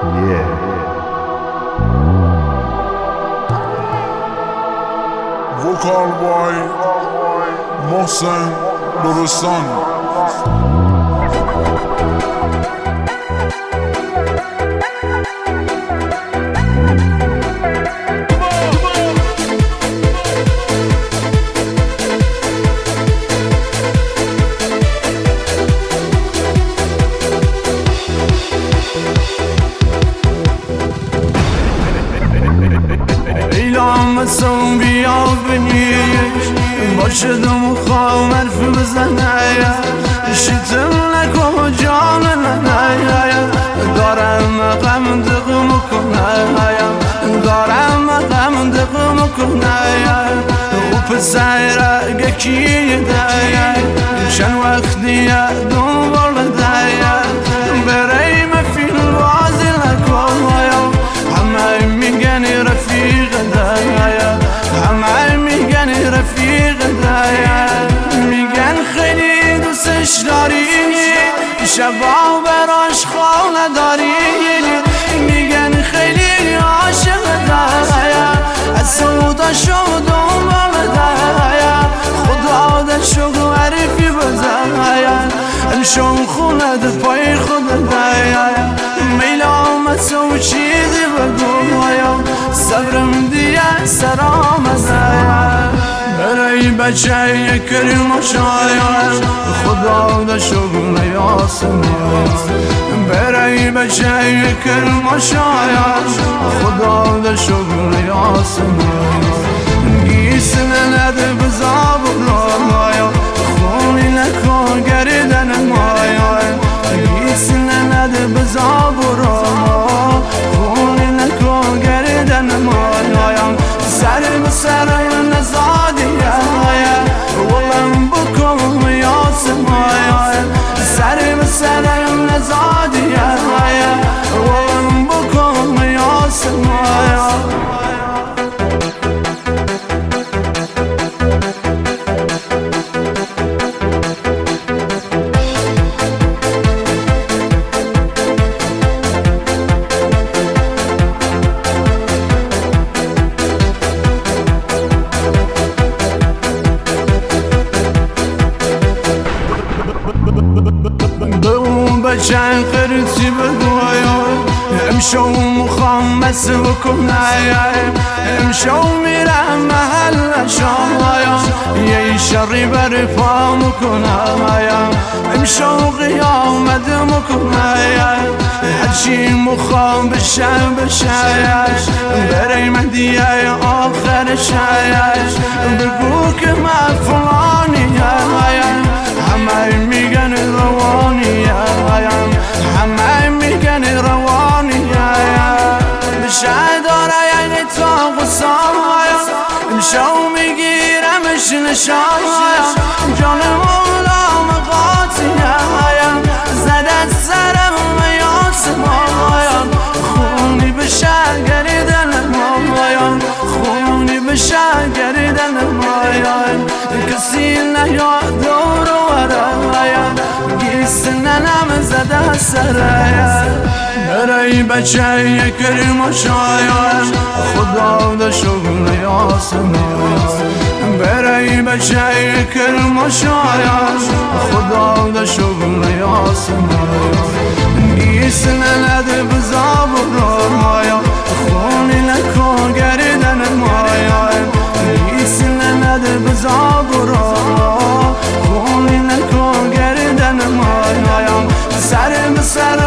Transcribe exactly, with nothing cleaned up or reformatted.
Yeah. Vocal boy Mohsen Nurustan. لامسم بیا بنیش باشدم و خوام حرف بزنه شیتم نکو جان ننه دارم غم دقم کنه دارم غم دقم کنه و پسر گکی ده چند وقتی دنبال ده برای مفیل بازی نکن همه میگن رفیق دایا همه میگن رفیق دایا میگن خیلی دوستش داری شبا براش خانه داری میگن خیلی عاشق دایا از سودا شد دنبال دایا خدا دشو عرفی بزایا امشون خونه ده پای خود دایا میلام سو چیزی بگویا صبرم دیگه سرام ازایا برای بچه کریم و شاید خدا ده شغل یاسمای برای بچه کریم و شاید خدا ده شغل یاسمای گیسنه نده بزاب بلایا خونی نکن گردن مایا گیسنه نده بزاب بلایا خونی نکن گردن مایا سر بسر نزادیه ولم بکن یاسمای سر بسر نزادیه ولم بکن یاسمای بچن قرصی بگویا امشو مخمس بکنه امشو میرم محل شایا یه شری بر پا مکنه امشو قیامت مکنه هرچی مخم بشه بشه برای مهدیه آخر شاید بگو که من فلانی همه میگن روانی همه میگن روانی بشه داره یعنی تا غصایا امشو میگیرمش نشایا جان مولا مقاطیه زده سرم یاسمایا خونی بشه گریدن مایا خونی بشه گریدن مایا کسی نیاد دور ورایا گیسنه نم زده سرایا برای بچه کریم و شاید خدا ده شغل یاسمای برای بچه کریم و شاید خدا ده شغل یاسمای گیسنه نده بزاب مایا خونی نکن گردن مایا گیسنه نده بزاب خونی نکن گردن مایا سر بسر